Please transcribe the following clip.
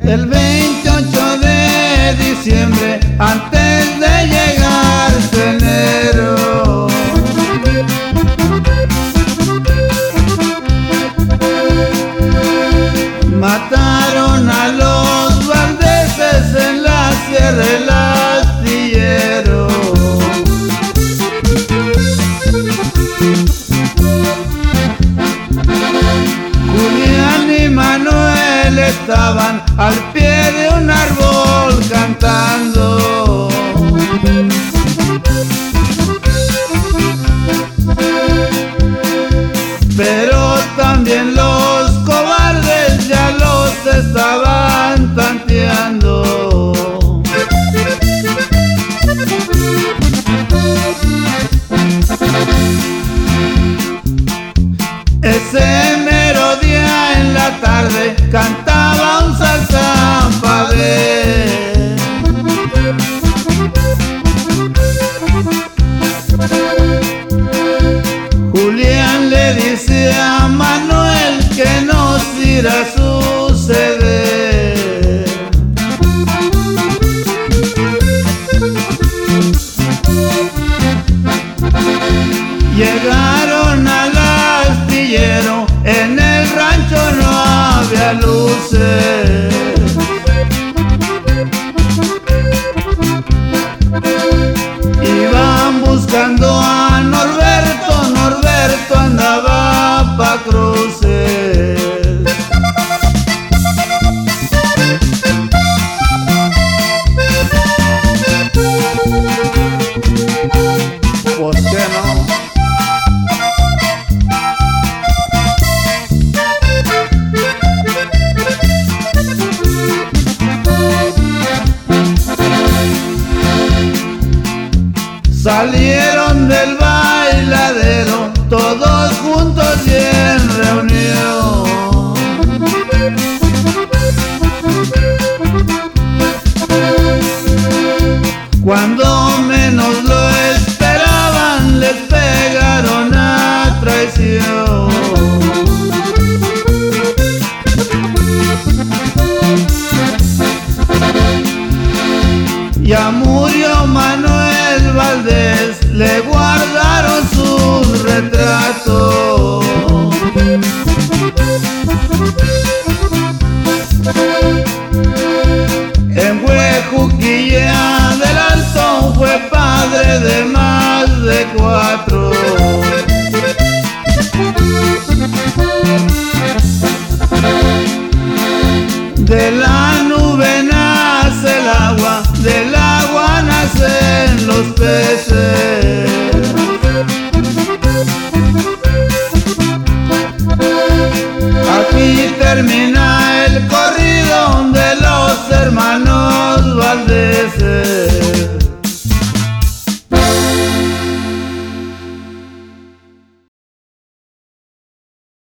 El 28 de diciembre, antes de llegar enero, mataron a los valdeses en la Sierra El Astillero. Julián y Manuel estaban al pie de un árbol cantando. Pero también los cobardes ya los estaban tanteando. Ese mero día en la tarde cantaba un salsapadre. Julián le dice a Manuel que nos irá a suceder. Llegaron al astillero, en el rancho no había luces. Iban buscando a Norberto, Norberto andaba pa' cruces. ¿Por qué no? Salieron del bailadero, todos juntos y en reunión. Cuando menos lo esperaban, les pegaron a traición. Ya murió Manuel Valdés, le guardaron su retrato. En Huejuquilla del Alto fue padre de más de 4. De la nube nace el agua, del agua nacen los peces. Aquí termina